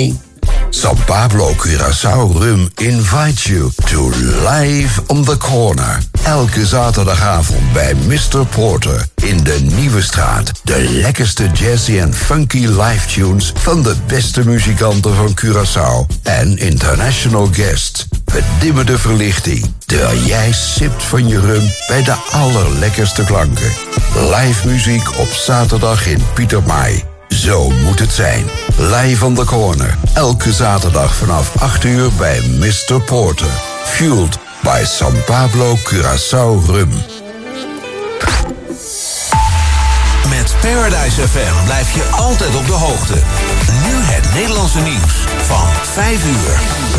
verlichting. San Pablo Curaçao Rum invites you to Live on the Corner. Elke zaterdagavond bij Mr. Porter in de Nieuwe Straat. De lekkerste jazzy en funky live tunes van de beste muzikanten van Curaçao. En international guests. We dimmen de verlichting, terwijl jij sipt van je rum bij de allerlekkerste klanken. Live muziek op zaterdag in Pieter Maai. Zo moet het zijn. Live on the Corner. Elke zaterdag vanaf 8 uur bij Mr. Porter. Fueled by San Pablo Curaçao Rum. Met Paradise FM blijf je altijd op de hoogte. Nu het Nederlandse nieuws van 5 uur.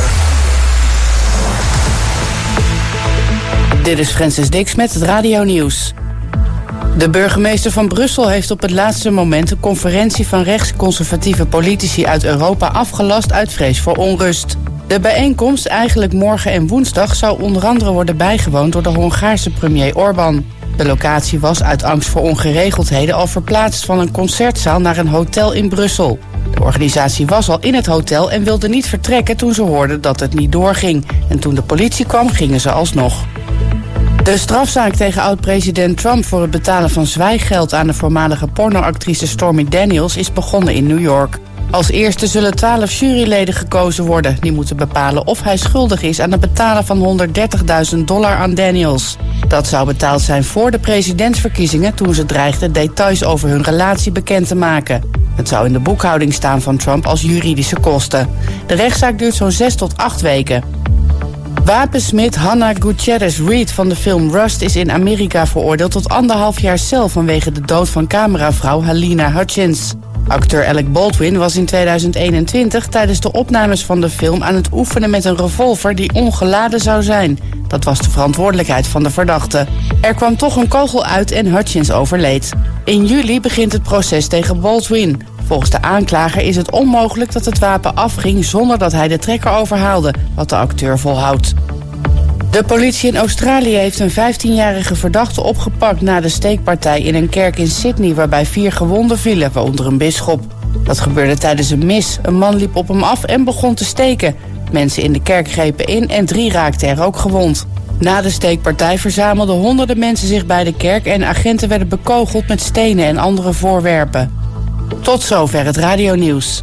Dit is Francis Dix met het radionieuws. De burgemeester van Brussel heeft op het laatste moment een conferentie van rechtsconservatieve politici uit Europa afgelast uit vrees voor onrust. De bijeenkomst, eigenlijk morgen en woensdag, zou onder andere worden bijgewoond door de Hongaarse premier Orbán. De locatie was uit angst voor ongeregeldheden al verplaatst van een concertzaal naar een hotel in Brussel. De organisatie was al in het hotel en wilde niet vertrekken toen ze hoorden dat het niet doorging. En toen de politie kwam, gingen ze alsnog. De strafzaak tegen oud-president Trump voor het betalen van zwijggeld aan de voormalige pornoactrice Stormy Daniels is begonnen in New York. Als eerste zullen 12 juryleden gekozen worden. Die moeten bepalen of hij schuldig is aan het betalen van $130.000 aan Daniels. Dat zou betaald zijn voor de presidentsverkiezingen toen ze dreigden details over hun relatie bekend te maken. Het zou in de boekhouding staan van Trump als juridische kosten. De rechtszaak duurt zo'n 6 tot 8 weken. Wapensmid Hannah Gutierrez Reed van de film Rust is in Amerika veroordeeld tot 1,5 jaar cel vanwege de dood van cameravrouw Halyna Hutchins. Acteur Alec Baldwin was in 2021 tijdens de opnames van de film aan het oefenen met een revolver die ongeladen zou zijn. Dat was de verantwoordelijkheid van de verdachte. Er kwam toch een kogel uit en Hutchins overleed. In juli begint het proces tegen Baldwin. Volgens de aanklager is het onmogelijk dat het wapen afging zonder dat hij de trekker overhaalde, wat de acteur volhoudt. De politie in Australië heeft een 15-jarige verdachte opgepakt na de steekpartij in een kerk in Sydney waarbij 4 gewonden vielen, waaronder een bisschop. Dat gebeurde tijdens een mis. Een man liep op hem af en begon te steken. Mensen in de kerk grepen in en 3 raakten er ook gewond. Na de steekpartij verzamelden honderden mensen zich bij de kerk en agenten werden bekogeld met stenen en andere voorwerpen. Tot zover het radionieuws.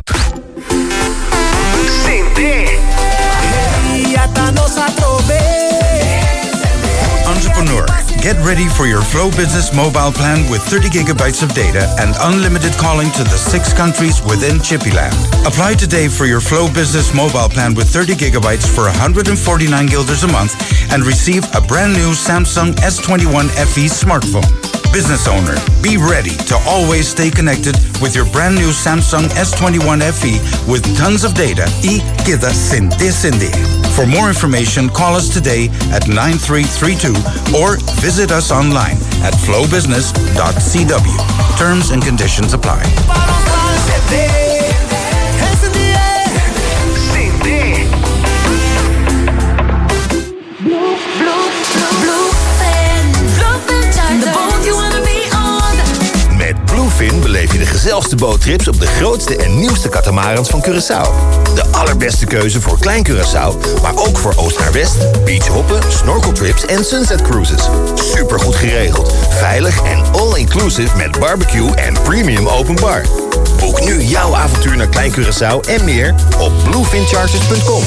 Entrepreneur, get ready for your Flow Business mobile plan with 30 gigabytes of data and unlimited calling to the 6 countries within Chippyland. Apply today for your Flow Business mobile plan with 30 gigabytes for 149 guilders a month and receive a brand new Samsung S21 FE smartphone. Business owner, be ready to always stay connected with your brand new Samsung S21 FE with tons of data y queda Cindy. For more information, call us today at 9332 or visit us online at flowbusiness.cw. Terms and conditions apply. Met Bluefin beleef je de gezelligste boottrips op de grootste en nieuwste catamarans van Curaçao. De allerbeste keuze voor Klein Curaçao, maar ook voor oost naar west, beachhoppen, snorkeltrips en sunset cruises. Supergoed geregeld, veilig en all-inclusive met barbecue en premium open bar. Boek nu jouw avontuur naar Klein Curaçao en meer op bluefincharters.com.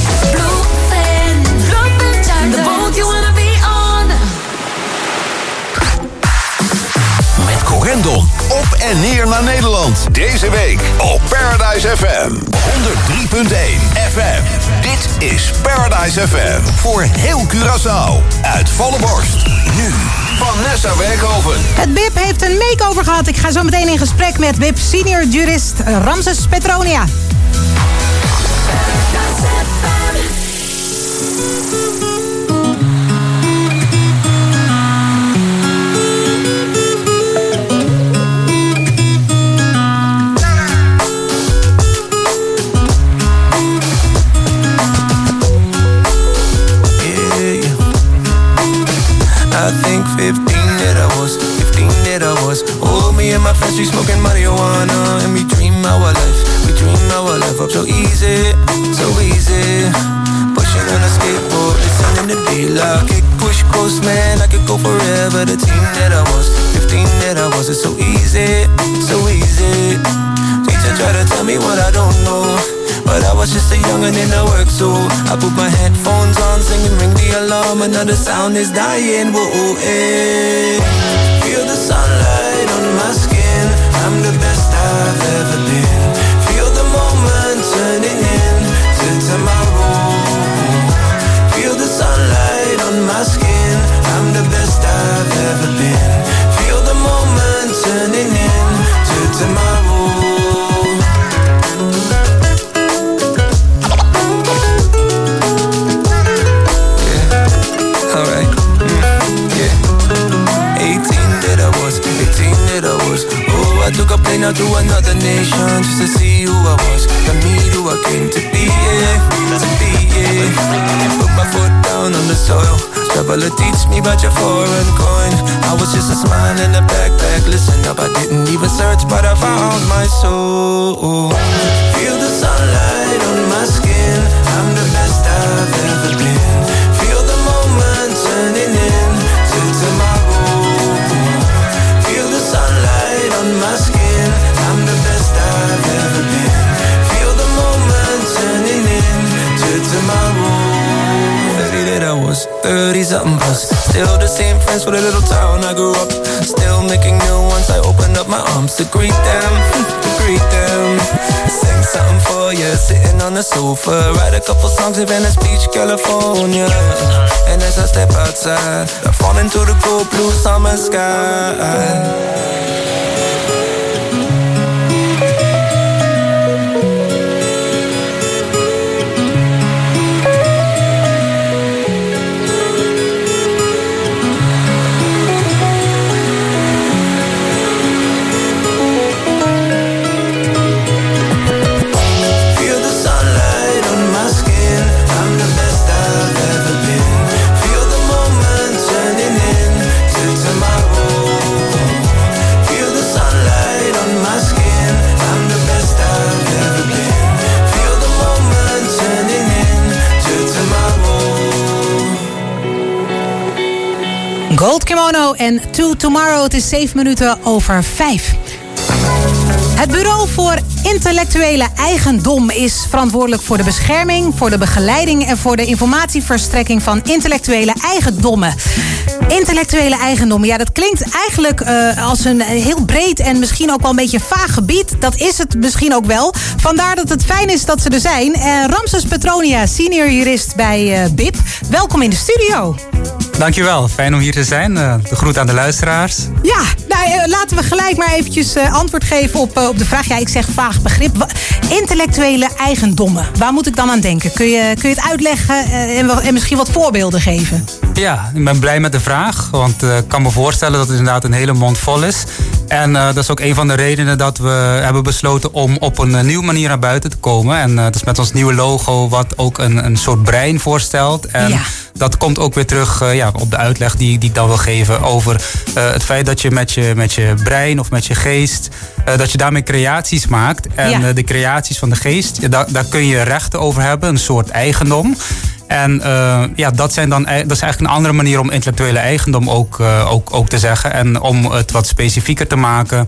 Met Corendon op en neer naar Nederland. Deze week op Paradise FM 103.1 FM. Dit is Paradise FM voor heel Curaçao. Uit volle borst. Nu Vanessa Werkhoven. Het BIP heeft een makeover gehad. Ik ga zo meteen in gesprek met BIP senior jurist Ramses Petronia. I think 15 that I was. Oh, me and my friends, we smoking marijuana. And we dream our life up so easy. so easy. Pushing on a skateboard, listening to D-Lock. Kick, push, coast, man, I could go forever. The team that I was, 15 that I was, it's so easy, so easy. Teacher try to tell me what I don't know, but I was just a youngin' in the work, so I put my headphones on, singing ring the alarm, another sound is dying, whoa, eh. Feel the sunlight on my skin, I'm the best I've ever been. Feel the moment turning into tomorrow. Feel the sunlight on my skin, I'm the best I've ever been. Feel the moment turning into tomorrow. I took a plane out to another nation just to see who I was, to meet who I came to be, yeah, to be, yeah. Put my foot down on the soil, traveler teach me about your foreign coin. I was just a smile in a backpack, listen up, I didn't even search, but I found my soul. Feel the sunlight on my skin, I'm the best I've ever been. Feel the moment turning into tomorrow. Feel the sunlight on my skin, I'm the best I've ever been. Feel the moment turning into tomorrow. 30 that I was, 30 something plus. Still the same friends for the little town I grew up. Still making new ones, I opened up my arms to greet them, to greet them. Sing something for you, sitting on the sofa. Write a couple songs in Venice Beach, California. And as I step outside, I fall into the cold blue summer sky. Gold Kimono en To Tomorrow. Het is 7 minuten over 5. Het Bureau voor Intellectuele Eigendom is verantwoordelijk voor de bescherming, voor de begeleiding en voor de informatieverstrekking van intellectuele eigendommen. Intellectuele eigendom, ja, dat klinkt eigenlijk als een heel breed en misschien ook wel een beetje vaag gebied. Dat is het misschien ook wel. Vandaar dat het fijn is dat ze er zijn. Ramses Petronia, senior jurist bij BIP. Welkom in de studio. Dankjewel, fijn om hier te zijn. De groet aan de luisteraars. Ja, nou, laten we gelijk maar eventjes antwoord geven op de vraag. Ja, ik zeg vaag begrip. Intellectuele eigendommen, waar moet ik dan aan denken? Kun je het uitleggen en misschien wat voorbeelden geven? Ja, ik ben blij met de vraag. Want ik kan me voorstellen dat het inderdaad een hele mond vol is. En dat is ook een van de redenen dat we hebben besloten om op een nieuwe manier naar buiten te komen. En dat is met ons nieuwe logo wat ook een soort brein voorstelt. En ja, dat komt ook weer terug op de uitleg die ik dan wil geven over het feit dat je met je brein of met je geest, dat je daarmee creaties maakt. En de creaties van de geest, daar kun je rechten over hebben, een soort eigendom. En dat is eigenlijk een andere manier om intellectuele eigendom ook te zeggen. En om het wat specifieker te maken.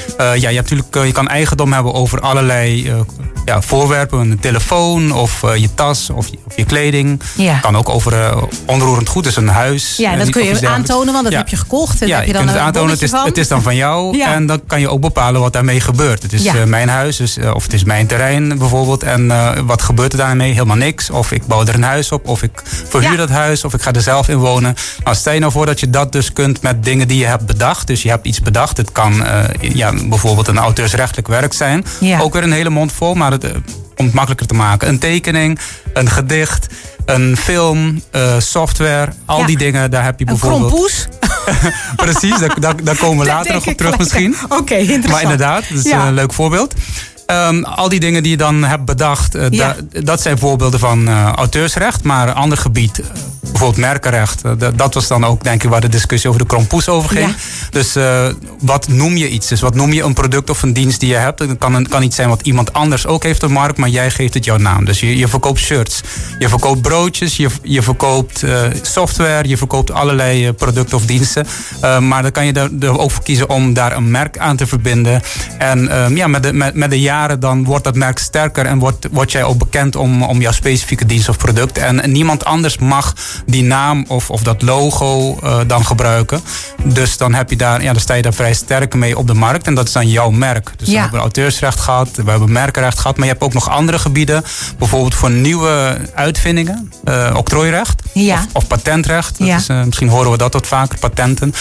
Je kan eigendom hebben over allerlei voorwerpen. Een telefoon of je tas of je kleding. Ja. Kan ook over onroerend goed, dus een huis. Ja, dat kun je aantonen, want dat heb je gekocht. En heb je dan kunt het aantonen, het is dan van jou. Ja. En dan kan je ook bepalen wat daarmee gebeurt. Het is mijn huis, of het is mijn terrein bijvoorbeeld. En wat gebeurt er daarmee? Helemaal niks. Of ik bouw er een huis op, of ik verhuur dat huis, of ik ga er zelf in wonen. Nou, stel je nou voor dat je dat dus kunt met dingen die je hebt bedacht. Dus je hebt iets bedacht. Het kan bijvoorbeeld een auteursrechtelijk werk zijn. Ja. Ook weer een hele mond vol, maar om het makkelijker te maken. Een tekening, een gedicht, een film, software. Al die dingen, daar heb je bijvoorbeeld... Een krompoes. Precies, daar komen we later nog op terug misschien. Oké, interessant. Maar inderdaad, dat is een leuk voorbeeld. Al die dingen die je dan hebt bedacht, dat zijn voorbeelden van auteursrecht. Maar een ander gebied, bijvoorbeeld merkenrecht, dat was dan ook denk ik waar de discussie over de krompoes over ging. Ja. Dus wat noem je iets? Dus wat noem je een product of een dienst die je hebt? Het kan iets zijn wat iemand anders ook heeft op de markt, maar jij geeft het jouw naam. Dus je verkoopt shirts, je verkoopt broodjes, je verkoopt software, je verkoopt allerlei producten of diensten. Maar dan kan je er ook voor kiezen om daar een merk aan te verbinden. En met de jaren dan wordt dat merk sterker en wordt jij ook bekend om jouw specifieke dienst of product. En niemand anders mag die naam of dat logo dan gebruiken. Dus dan heb je dan sta je daar vrij sterk mee op de markt. En dat is dan jouw merk. Dus we hebben auteursrecht gehad, we hebben merkenrecht gehad. Maar je hebt ook nog andere gebieden. Bijvoorbeeld voor nieuwe uitvindingen. Octrooirecht of patentrecht. Dat is, misschien horen we dat wat vaker, patenten.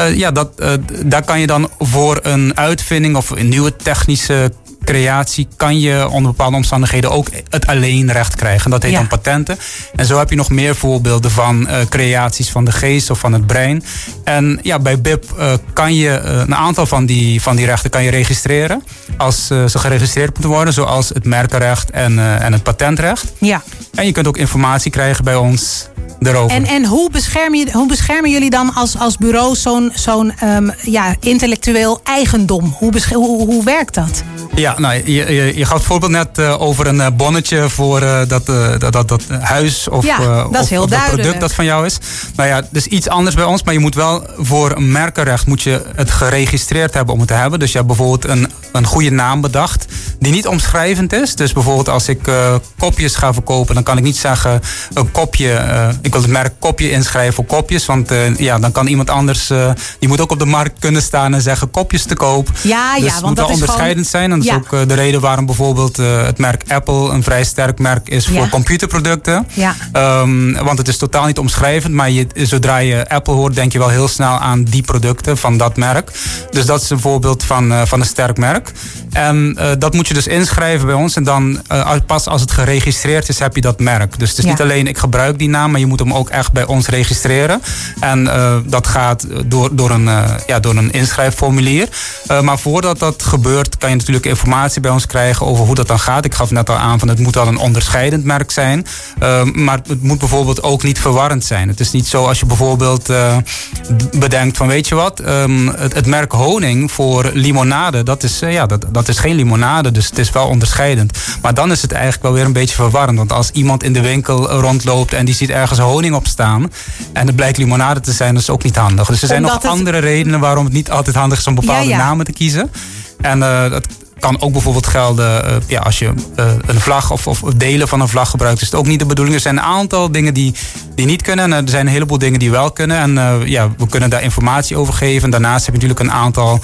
Daar kan je dan voor een uitvinding of een nieuwe technische creatie kan je onder bepaalde omstandigheden ook het alleenrecht krijgen. Dat heet dan patenten. En zo heb je nog meer voorbeelden van creaties van de geest of van het brein. En bij BIP kan je een aantal van die rechten kan je registreren. Als ze geregistreerd moeten worden, zoals het merkenrecht en het patentrecht. Ja. En je kunt ook informatie krijgen bij ons erover. En hoe beschermen jullie dan als bureau zo'n intellectueel eigendom? Hoe werkt dat? Ja, nou, je gaf het voorbeeld net over een bonnetje voor dat huis of dat product dat van jou is. Nou ja, dus iets anders bij ons, maar je moet wel voor een merkenrecht moet je het geregistreerd hebben om het te hebben. Dus je hebt bijvoorbeeld een goede naam bedacht die niet omschrijvend is. Dus bijvoorbeeld als ik kopjes ga verkopen, dan kan ik niet zeggen een kopje, ik wil het merk kopje inschrijven voor kopjes, want dan kan iemand anders, die moet ook op de markt kunnen staan en zeggen kopjes te koop. Ja, dus het moet wel onderscheidend zijn. En dat is ook de reden waarom bijvoorbeeld het merk Apple een vrij sterk merk is voor computerproducten. Ja. Want het is totaal niet omschrijvend, maar zodra je Apple hoort, denk je wel heel snel aan die producten van dat merk. Dus dat is een voorbeeld van een sterk merk. En dat moet je dus inschrijven bij ons. En dan pas als het geregistreerd is, heb je dat merk. Dus het is niet alleen ik gebruik die naam, maar je moet hem ook echt bij ons registreren. En dat gaat door een inschrijfformulier. Maar voordat dat gebeurt, kan je natuurlijk informatie bij ons krijgen over hoe dat dan gaat. Ik gaf net al aan van het moet wel een onderscheidend merk zijn. Maar het moet bijvoorbeeld ook niet verwarrend zijn. Het is niet zo als je bijvoorbeeld bedenkt van weet je wat, het merk honing voor limonade, dat is geen limonade, dus het is wel onderscheidend. Maar dan is het eigenlijk wel weer een beetje verwarrend. Want als iemand in de winkel rondloopt en die ziet ergens honing op staan en het blijkt limonade te zijn, dat is ook niet handig. Dus er zijn nog andere redenen waarom het niet altijd handig is om bepaalde namen te kiezen. En dat kan ook bijvoorbeeld gelden als je een vlag of delen van een vlag gebruikt, is het ook niet de bedoeling. Er zijn een aantal dingen die niet kunnen en er zijn een heleboel dingen die wel kunnen. En we kunnen daar informatie over geven. Daarnaast heb je natuurlijk een aantal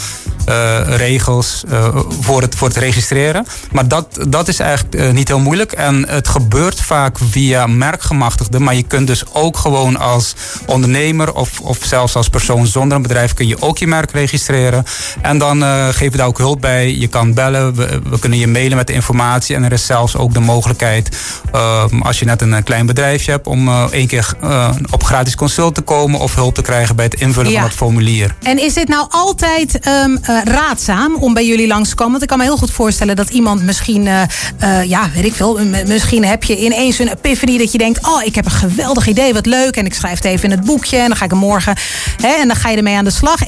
regels voor het registreren. Maar dat is eigenlijk niet heel moeilijk. En het gebeurt vaak via merkgemachtigden. Maar je kunt dus ook gewoon als ondernemer of zelfs als persoon zonder een bedrijf kun je ook je merk registreren. En dan geven we daar ook hulp bij. Je kan bellen. We kunnen je mailen met de informatie. En er is zelfs ook de mogelijkheid, als je net een klein bedrijfje hebt, om 1 keer op gratis consult te komen of hulp te krijgen bij het invullen van het formulier. En is dit nou altijd raadzaam om bij jullie langs te komen? Want ik kan me heel goed voorstellen dat iemand misschien, weet ik veel, misschien heb je ineens een epiphany dat je denkt, oh, ik heb een geweldig idee, wat leuk, en ik schrijf het even in het boekje en dan ga ik hem morgen, en dan ga je ermee aan de slag.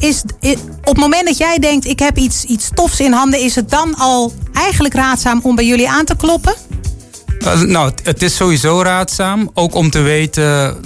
Op het moment dat jij denkt, ik heb iets tofs in handen, is het dan al eigenlijk raadzaam om bij jullie aan te kloppen? Nou, het is sowieso raadzaam. Ook om te weten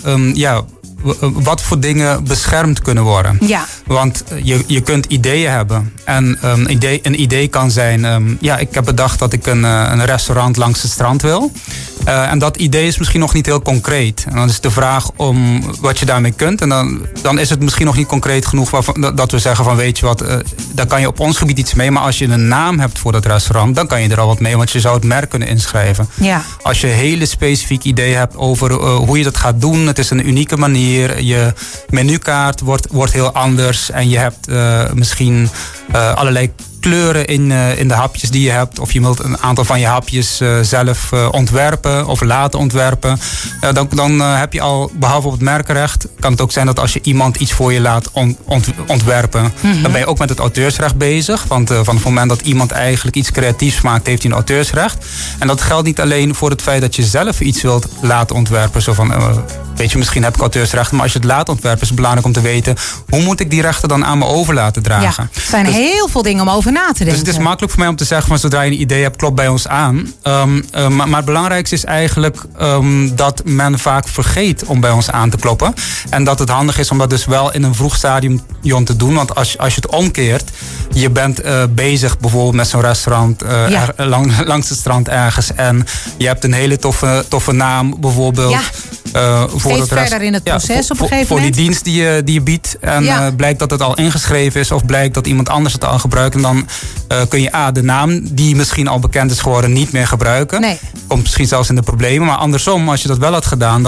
wat voor dingen beschermd kunnen worden. Ja. Want je kunt ideeën hebben. En een idee kan zijn, ik heb bedacht dat ik een restaurant langs het strand wil. En dat idee is misschien nog niet heel concreet. En dan is de vraag om wat je daarmee kunt. En dan is het misschien nog niet concreet genoeg dat we zeggen van weet je wat, daar kan je op ons gebied iets mee. Maar als je een naam hebt voor dat restaurant, dan kan je er al wat mee. Want je zou het merk kunnen inschrijven. Ja. Als je hele specifiek idee hebt over hoe je dat gaat doen. Het is een unieke manier. Je menukaart wordt heel anders. En je hebt misschien allerlei kleuren in de hapjes die je hebt. Of je wilt een aantal van je hapjes zelf ontwerpen of laten ontwerpen. Dan heb je al, behalve op het merkenrecht, kan het ook zijn dat als je iemand iets voor je laat ontwerpen, dan ben je ook met het auteursrecht bezig. Want van het moment dat iemand eigenlijk iets creatiefs maakt, heeft hij een auteursrecht. En dat geldt niet alleen voor het feit dat je zelf iets wilt laten ontwerpen. Zo van, weet je, misschien heb ik auteursrechten, maar als je het laat ontwerpen, is het belangrijk om te weten, hoe moet ik die rechten dan aan me over laten dragen? Ja, er zijn heel veel dingen om over na te denken. Dus het is makkelijk voor mij om te zeggen, van zodra je een idee hebt, klopt bij ons aan. Maar het belangrijkste is eigenlijk dat men vaak vergeet om bij ons aan te kloppen. En dat het handig is om dat dus wel in een vroeg stadium te doen. Want als je het omkeert, je bent bezig bijvoorbeeld met zo'n restaurant langs het strand ergens. En je hebt een hele toffe naam bijvoorbeeld. Ja. Steeds verder in het proces op een gegeven moment. Voor die dienst die je biedt. En blijkt dat het al ingeschreven is of blijkt dat iemand anders het al gebruikt. En dan kun je de naam die misschien al bekend is geworden niet meer gebruiken. Nee. Komt misschien zelfs in de problemen. Maar andersom, als je dat wel had gedaan,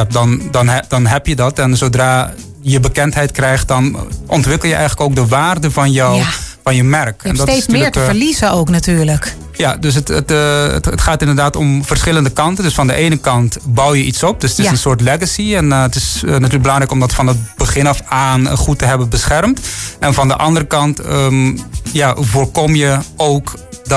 dan heb je dat. En zodra je bekendheid krijgt, dan ontwikkel je eigenlijk ook de waarde van van je merk. Je hebt steeds meer te verliezen ook natuurlijk. Ja, dus het gaat inderdaad om verschillende kanten. Dus van de ene kant bouw je iets op. Dus het is een soort legacy. En het is natuurlijk belangrijk om dat van het begin af aan goed te hebben beschermd. En van de andere kant voorkom je ook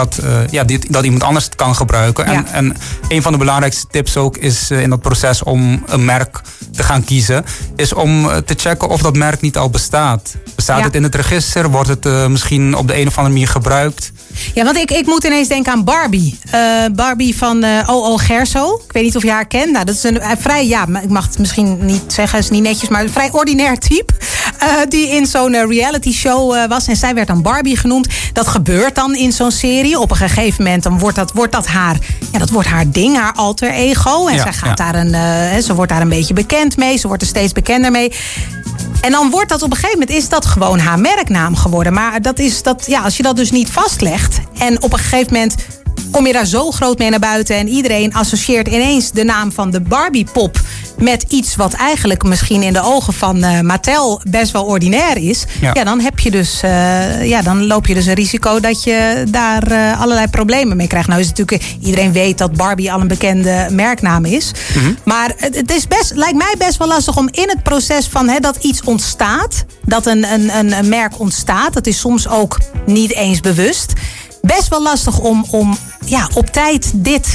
dat iemand anders het kan gebruiken. Ja. En een van de belangrijkste tips ook is in dat proces om een merk te gaan kiezen, is om te checken of dat merk niet al bestaat. Bestaat het in het register? Wordt het misschien op de een of andere manier gebruikt? Ja, want ik moet ineens denken aan Barbie. Barbie van O.O. Gerso. Ik weet niet of je haar kent. Nou, dat is een vrij, ik mag het misschien niet zeggen, is niet netjes, maar een vrij ordinair type. Die in zo'n reality show was. En zij werd dan Barbie genoemd. Dat gebeurt dan in zo'n serie. Op een gegeven moment dan wordt dat haar, dat wordt haar ding, haar alter ego. En zij gaat daar ze wordt daar een beetje bekend mee. Ze wordt er steeds bekender mee. En dan wordt dat op een gegeven moment is dat gewoon haar merknaam geworden. Maar als je dat dus niet vastlegt en op een gegeven moment kom je daar zo groot mee naar buiten en iedereen associeert ineens de naam van de Barbie-pop met iets wat eigenlijk misschien in de ogen van Mattel best wel ordinair is. Ja, dan heb je dus, dan loop je dus een risico dat je daar allerlei problemen mee krijgt. Nou is het natuurlijk, iedereen weet dat Barbie al een bekende merknaam is. Mm-hmm. Maar het is lijkt mij best wel lastig om in het proces van dat iets ontstaat, dat een merk ontstaat, dat is soms ook niet eens bewust. Best wel lastig om op tijd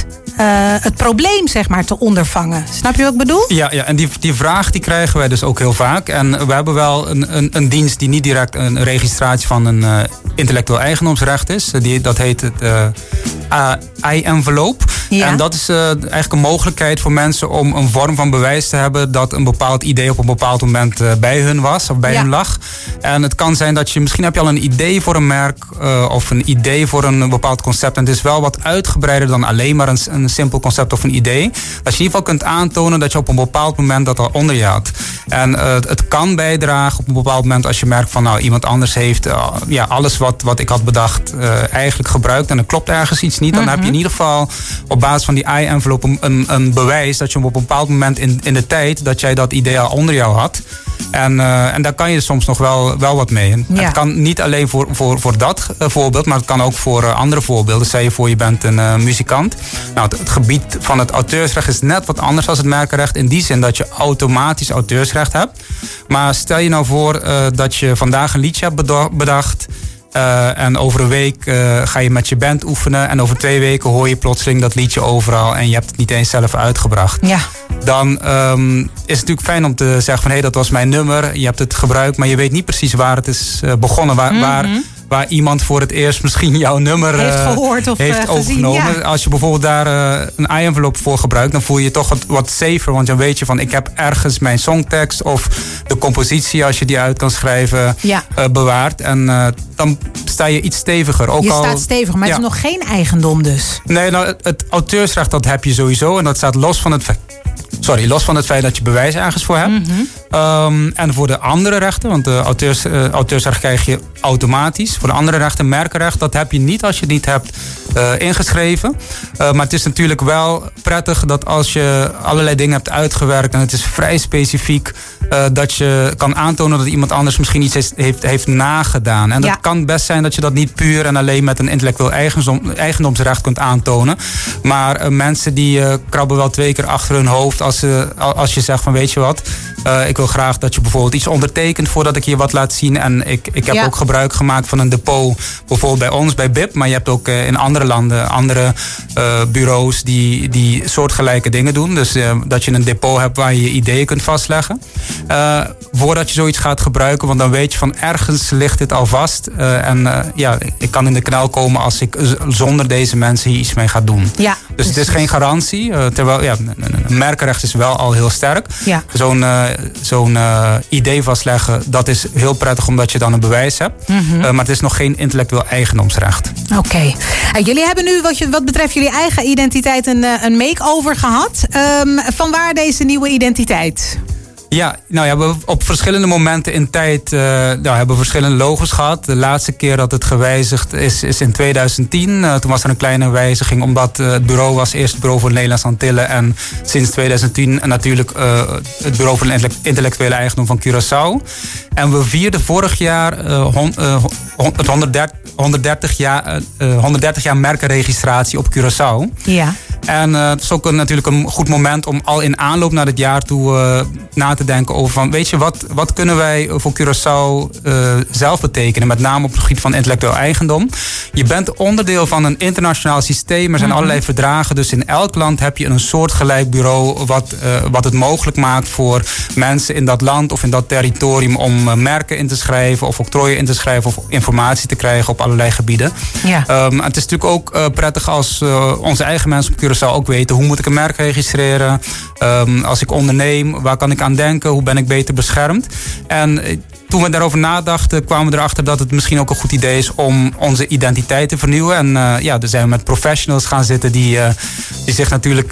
het probleem zeg maar te ondervangen. Snap je wat ik bedoel? Ja, en die vraag die krijgen wij dus ook heel vaak. En we hebben wel een dienst die niet direct een registratie van een intellectueel eigendomsrecht is. Dat heet het I-envelope. Ja. En dat is eigenlijk een mogelijkheid voor mensen om een vorm van bewijs te hebben dat een bepaald idee op een bepaald moment bij hun was of bij hun lag. En het kan zijn dat misschien heb je al een idee voor een merk of een idee voor een bepaald concept. En het is wel wat uitgebreider dan alleen maar een simpel concept of een idee. Dat je in ieder geval kunt aantonen dat je op een bepaald moment dat al onder je had. En het kan bijdragen op een bepaald moment als je merkt van iemand anders heeft alles wat ik had bedacht eigenlijk gebruikt en er klopt ergens iets niet. Dan heb je in ieder geval op basis van die I-envelope een bewijs dat je op een bepaald moment in de tijd dat jij dat idee al onder jou had. En daar kan je soms nog wel wat mee. Ja. Het kan niet alleen voor dat voorbeeld, maar het kan ook voor andere voorbeelden. Stel je voor je bent een muzikant. Nou, het gebied van het auteursrecht is net wat anders dan het merkenrecht. In die zin dat je automatisch auteursrecht hebt. Maar stel je nou voor dat je vandaag een liedje hebt bedacht. En over een week ga je met je band oefenen. En over 2 weken hoor je plotseling dat liedje overal. En je hebt het niet eens zelf uitgebracht. Ja. Dan is het natuurlijk fijn om te zeggen van dat was mijn nummer. Je hebt het gebruikt, maar je weet niet precies waar het is begonnen. Waar iemand voor het eerst misschien jouw nummer heeft gehoord of heeft overgenomen. Ja. Als je bijvoorbeeld daar een I-envelope voor gebruikt, dan voel je je toch wat safer. Want dan weet je van ik heb ergens mijn songtekst of de compositie, als je die uit kan schrijven, bewaard. En dan sta je iets steviger. Ook je staat steviger, maar het is nog geen eigendom dus. Nee, het auteursrecht dat heb je sowieso. En dat staat los van het feit dat je bewijs ergens voor hebt. Mm-hmm. En voor de andere rechten, want de auteursrecht krijg je automatisch. Voor de andere rechten, merkenrecht, dat heb je niet als je het niet hebt ingeschreven. Maar het is natuurlijk wel prettig dat als je allerlei dingen hebt uitgewerkt en het is vrij specifiek dat je kan aantonen dat iemand anders misschien iets heeft nagedaan. En dat kan best zijn dat je dat niet puur en alleen met een intellectueel eigendomsrecht kunt aantonen. Maar mensen die krabben wel 2 keer achter hun hoofd als je zegt van weet je wat, ik wil graag dat je bijvoorbeeld iets ondertekent voordat ik je wat laat zien. En ik heb ook gebruik gemaakt van een depot, bijvoorbeeld bij ons, bij BIP. Maar je hebt ook in andere landen andere bureaus die soortgelijke dingen doen. Dus dat je een depot hebt waar je ideeën kunt vastleggen. Voordat je zoiets gaat gebruiken, want dan weet je van ergens ligt dit al vast. Ik kan in de knel komen als ik zonder deze mensen hier iets mee ga doen. Ja, dus het is geen garantie. Terwijl een merkenrecht is wel al heel sterk. Ja. Zo'n idee vastleggen, dat is heel prettig omdat je dan een bewijs hebt. Maar het is nog geen intellectueel eigendomsrecht. Oké. Jullie hebben nu wat betreft jullie eigen identiteit een make-over gehad. Vanwaar deze nieuwe identiteit? Ja, we hebben op verschillende momenten in tijd hebben verschillende logo's gehad. De laatste keer dat het gewijzigd is in 2010. Toen was er een kleine wijziging omdat het bureau was eerst het bureau voor de Nederlandse Antillen. En sinds 2010 natuurlijk het bureau voor de intellectuele eigendom van Curaçao. En we vierden vorig jaar 130 jaar merkenregistratie op Curaçao. Ja. En het is ook natuurlijk een goed moment om al in aanloop naar het jaar toe na te denken over van, weet je, wat kunnen wij voor Curaçao zelf betekenen, met name op het gebied van intellectueel eigendom. Je bent onderdeel van een internationaal systeem, er zijn allerlei verdragen, dus in elk land heb je een soortgelijk bureau wat het mogelijk maakt voor mensen in dat land of in dat territorium om merken in te schrijven of octrooien in te schrijven of informatie te krijgen op allerlei gebieden. Ja. Het is natuurlijk ook prettig als onze eigen mensen op Curaçao ook weten, hoe moet ik een merk registreren? Als ik onderneem, waar kan ik aan denken? Hoe ben ik beter beschermd? En toen we daarover nadachten, kwamen we erachter dat het misschien ook een goed idee is om onze identiteit te vernieuwen. En daar zijn we met professionals gaan zitten die zich natuurlijk,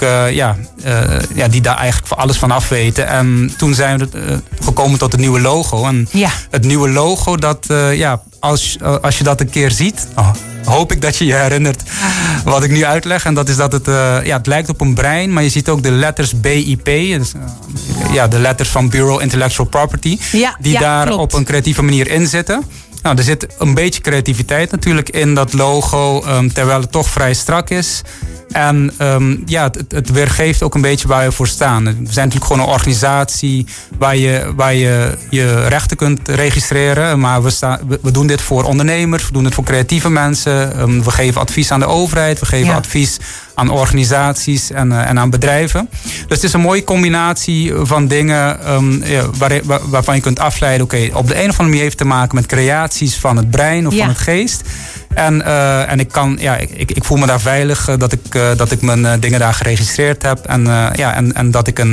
die daar eigenlijk voor alles van af weten. En toen zijn we gekomen tot het nieuwe logo. En het nieuwe logo, dat als je dat een keer ziet, hoop ik dat je je herinnert wat ik nu uitleg. En dat is dat het lijkt op een brein, maar je ziet ook de letters BIP. Dus, de letters van Bureau Intellectual Property. Die daar klopt. Op een creatieve manier in zitten. Nou, er zit een beetje creativiteit natuurlijk in dat logo, terwijl het toch vrij strak is. En het weergeeft ook een beetje waar we voor staan. We zijn natuurlijk gewoon een organisatie waar je je rechten kunt registreren. Maar we doen dit voor ondernemers, we doen dit voor creatieve mensen. We geven advies aan de overheid, we geven advies aan organisaties en aan bedrijven. Dus het is een mooie combinatie van dingen waarvan je kunt afleiden. Oké, op de een of andere manier heeft te maken met creaties van het brein of van het geest. En ik voel me daar veilig dat ik mijn dingen daar geregistreerd heb. En dat ik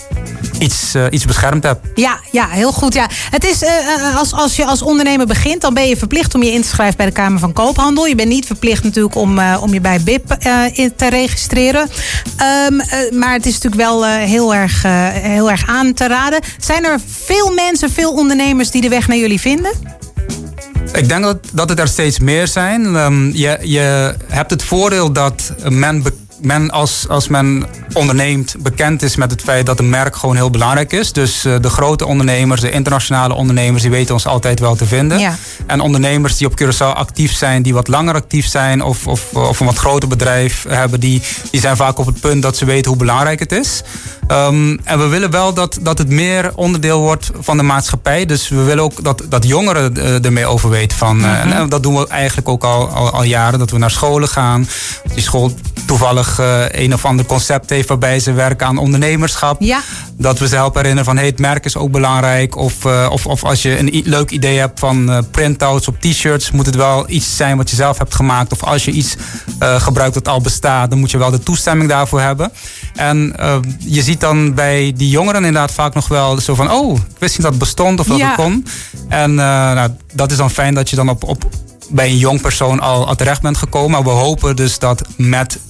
iets beschermd heb. Ja, heel goed. Ja. Het is, als je als ondernemer begint, dan ben je verplicht om je in te schrijven bij de Kamer van Koophandel. Je bent niet verplicht natuurlijk om je bij BIP te registreren. Maar het is natuurlijk wel heel erg aan te raden. Zijn er veel mensen, veel ondernemers die de weg naar jullie vinden? Ik denk dat het er steeds meer zijn. Je hebt het voordeel dat men als men onderneemt bekend is met het feit dat een merk gewoon heel belangrijk is. Dus de grote ondernemers, de internationale ondernemers, die weten ons altijd wel te vinden. Ja. En ondernemers die op Curaçao actief zijn, die wat langer actief zijn of een wat groter bedrijf hebben, die zijn vaak op het punt dat ze weten hoe belangrijk het is. En we willen wel dat het meer onderdeel wordt van de maatschappij. Dus we willen ook dat jongeren ermee over weten. En dat doen we eigenlijk ook al jaren. Dat we naar scholen gaan. Die school toevallig een of ander concept heeft waarbij ze werken aan ondernemerschap. Ja. Dat we ze helpen herinneren van het merk is ook belangrijk. Of als je een leuk idee hebt van printouts op t-shirts, moet het wel iets zijn wat je zelf hebt gemaakt. Of als je iets gebruikt dat al bestaat, dan moet je wel de toestemming daarvoor hebben. En je ziet dan bij die jongeren inderdaad vaak nog wel zo van, ik wist niet dat het bestond of dat het kon. En dat is dan fijn dat je dan bij een jong persoon al terecht bent gekomen. Maar we hopen dus dat met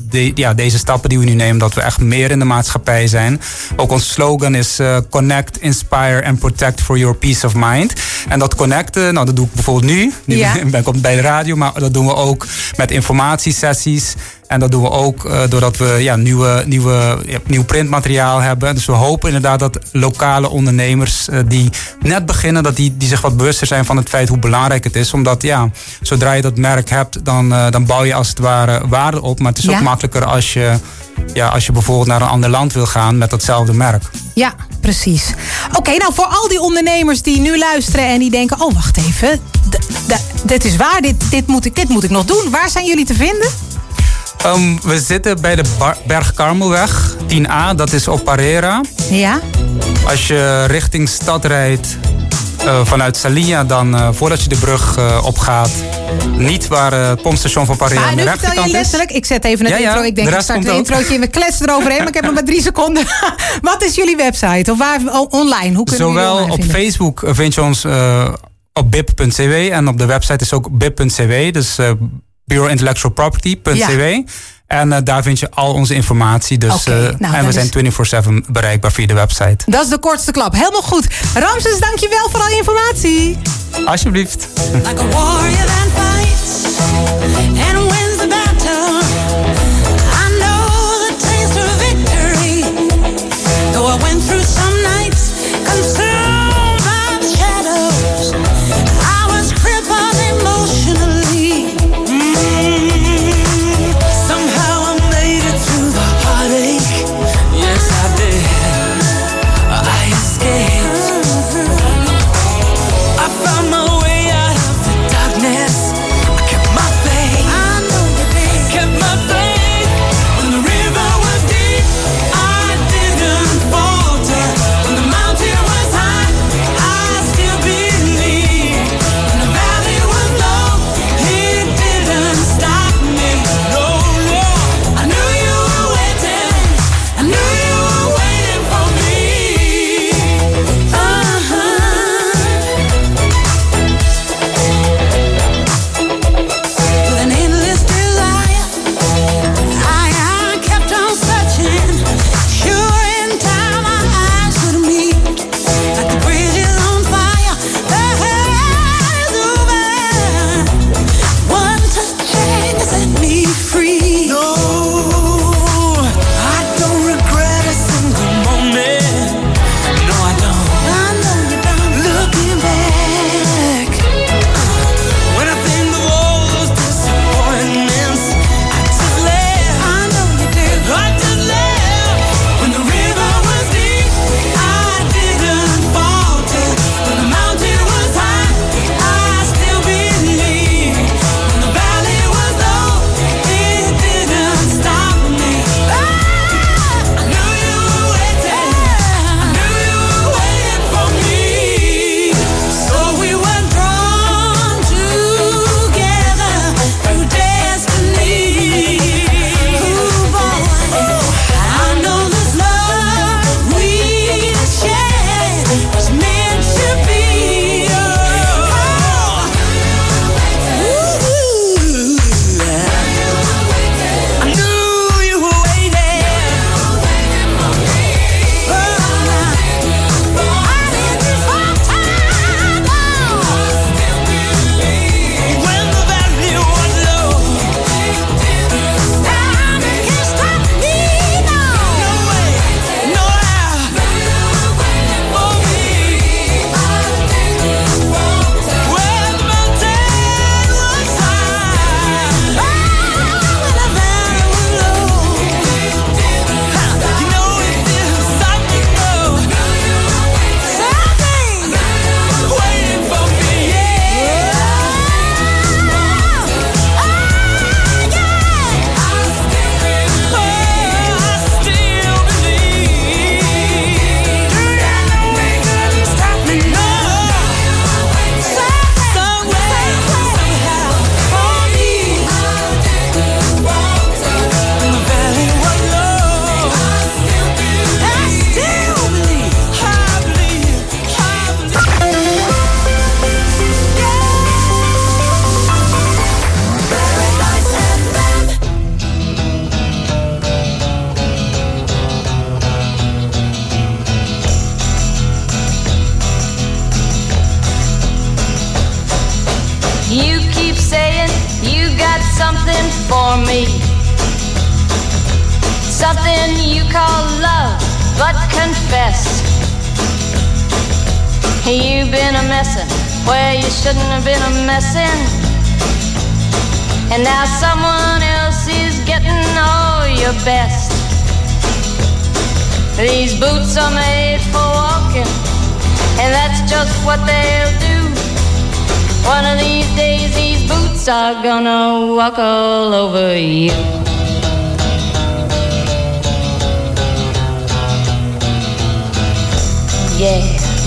deze stappen die we nu nemen, dat we echt meer in de maatschappij zijn. Ook ons slogan is connect, inspire and protect for your peace of mind. En dat connecten, dat doe ik bijvoorbeeld nu. Nu ben ik bij de radio, maar dat doen we ook met informatiesessies. En dat doen we ook doordat we nieuw printmateriaal hebben. Dus we hopen inderdaad dat lokale ondernemers die net beginnen, dat die zich wat bewuster zijn van het feit hoe belangrijk het is. Omdat zodra je dat merk hebt, dan bouw je als het ware waarde op. Maar het is ook makkelijker als je bijvoorbeeld naar een ander land wil gaan met datzelfde merk. Ja, precies. Oké, nou voor al die ondernemers die nu luisteren en die denken, oh wacht even, dit is waar, dit moet ik nog doen. Waar zijn jullie te vinden? We zitten bij de Berg Karmelweg 10A, dat is op Parera. Ja. Als je richting stad rijdt vanuit Salia, dan voordat je de brug opgaat, niet waar het pompstation van Parera aan de rechterkant is. Maar nu vertel je letterlijk, ik zet even het intro, ik denk ik start een introotje en we kletsen eroverheen, maar ik heb nog maar 3 seconden. Wat is jullie website? Of waar online? Hoe kunnen jullie Zowel op Facebook vind je ons op bip.cw en op de website is ook bip.cw, dus bureauintellectualproperty.cw. En daar vind je al onze informatie. Dus, en we zijn 24/7 bereikbaar via de website. Dat is de kortste klap. Helemaal goed. Ramses, dankjewel voor al je informatie. Alsjeblieft. Like a warrior that fights and wins the battle. I know the taste of victory. Though I went through some nights consumed by the shadows. I was crippled emotionally. I found my way out of the darkness. I kept my faith. I know me. Something you call love, but confess you've been a messin' where you shouldn't have been a messin'. And now someone else is getting all your best. These boots are made for walking, and that's just what they'll do. One of these days these boots are gonna walk all over you. Yeah.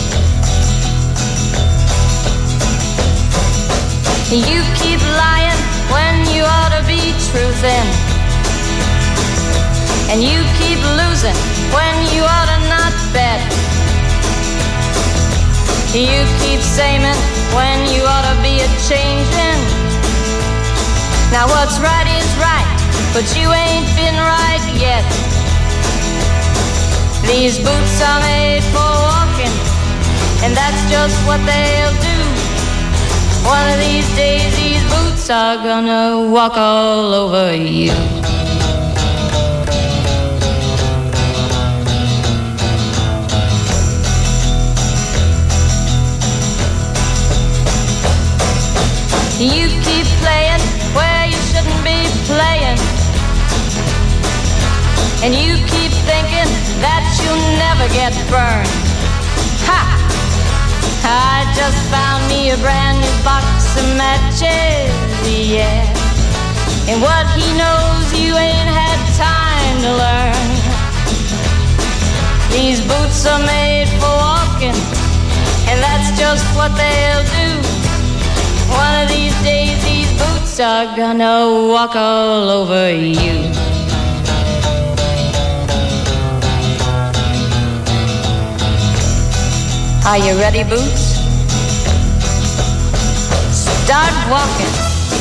You keep lying when you ought to be truthin', and you keep losing when you ought to not bet. You keep saying when you ought to be a-changin'. Now what's right is right, but you ain't been right yet. These boots are made for walking, and that's just what they'll do. One of these days these boots are gonna walk all over you. You keep playing where you shouldn't be playing, and you keep thinking that you'll never get burned. Ha! I just found me a brand new box of matches, yeah. And what he knows you ain't had time to learn. These boots are made for walking, and that's just what they'll do. One of these days these boots are gonna walk all over you. Are you ready, Boots? Start walking.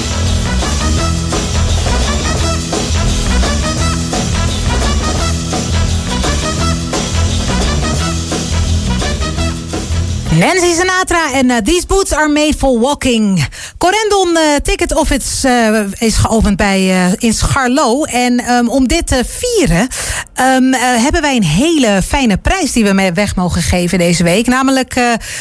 Nancy Sinatra en These Boots Are Made For Walking. Corendon Ticket Office is geopend in Scharlo. En om dit te vieren hebben wij een hele fijne prijs die we weg mogen geven deze week. Namelijk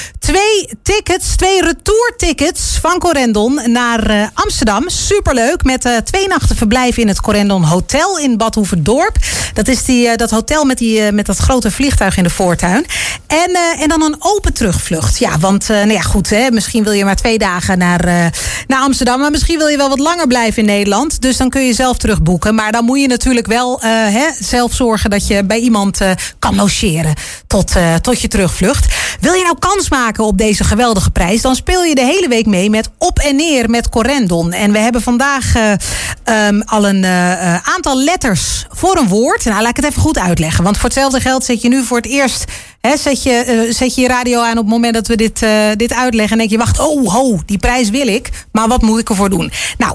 2 retourtickets van Corendon naar Amsterdam. Superleuk, met 2 nachten verblijf in het Corendon Hotel in Bad Hoeverdorp. Dat is dat hotel met dat grote vliegtuig in de voortuin. En dan een open terugvlucht. Ja, want goed, misschien wil je maar 2 dagen naar Amsterdam. Maar misschien wil je wel wat langer blijven in Nederland. Dus dan kun je zelf terugboeken. Maar dan moet je natuurlijk wel zelf zorgen dat je bij iemand kan logeren tot je terugvlucht. Wil je nou kans maken op deze geweldige prijs? Dan speel je de hele week mee met Op en Neer met Corendon. En we hebben vandaag al een aantal letters voor een woord. Nou, laat ik het even goed uitleggen. Want voor hetzelfde geld zet je nu voor het eerst... zet je radio aan op het moment dat we dit uitleggen. En denk je, wacht, die prijs wil ik. Maar wat moet ik ervoor doen? Nou,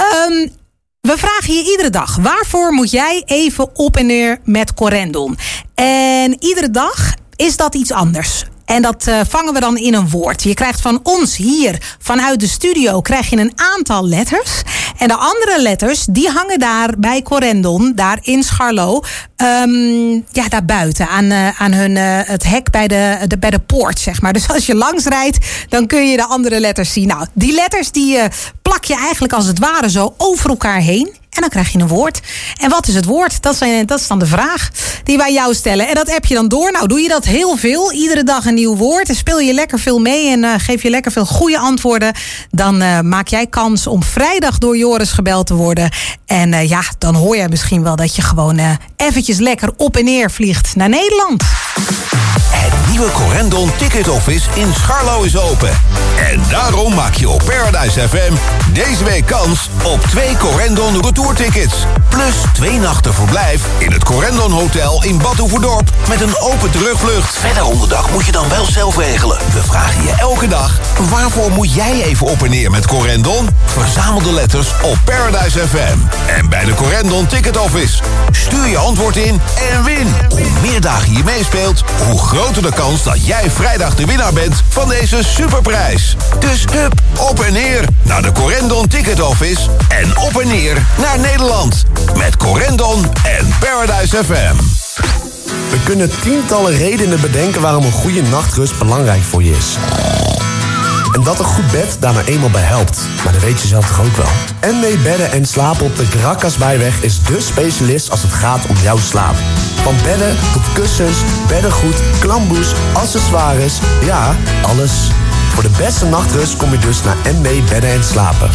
we vragen je iedere dag. Waarvoor moet jij even op en neer met Corendon? En iedere dag is dat iets anders. En dat vangen we dan in een woord. Je krijgt van ons hier, vanuit de studio, krijg je een aantal letters. En de andere letters, die hangen daar bij Corendon, daar in Scharlo. Daar buiten, aan het hek bij de poort, zeg maar. Dus als je langs rijdt, dan kun je de andere letters zien. Nou, die letters die plak je eigenlijk als het ware zo over elkaar heen. En dan krijg je een woord. En wat is het woord? Dat is dan de vraag die wij jou stellen. En dat app je dan door. Nou, doe je dat heel veel. Iedere dag een nieuw woord. En speel je lekker veel mee. En geef je lekker veel goede antwoorden. Dan maak jij kans om vrijdag door Joris gebeld te worden. En dan hoor je misschien wel dat je gewoon eventjes lekker op en neer vliegt naar Nederland. Het nieuwe Corendon Ticket Office in Scharlo is open. En daarom maak je op Paradise FM deze week kans op 2 Corendon retourtickets. Plus 2 nachten verblijf in het Corendon Hotel in Bad Hoeverdorp met een open terugvlucht. Verder onderdak moet je dan wel zelf regelen. We vragen je elke dag, waarvoor moet jij even op en neer met Corendon? Verzamel de letters op Paradise FM. En bij de Corendon Ticket Office. Stuur je antwoord in en win. Hoe meer dagen je meespeelt, hoe groter de kans dat jij vrijdag de winnaar bent van deze superprijs. Dus hup, op en neer naar de Corendon Ticket Office en op en neer naar Nederland. Met Corendon en Paradise FM. We kunnen tientallen redenen bedenken waarom een goede nachtrust belangrijk voor je is. En dat een goed bed daar nou eenmaal bij helpt. Maar dat weet je zelf toch ook wel. NW Bedden en Slapen op de Grakasbijweg is dé specialist als het gaat om jouw slaap. Van bedden tot kussens, beddengoed, klamboes, accessoires, ja, alles. Voor de beste nachtrust kom je dus naar NW Bedden en Slapen.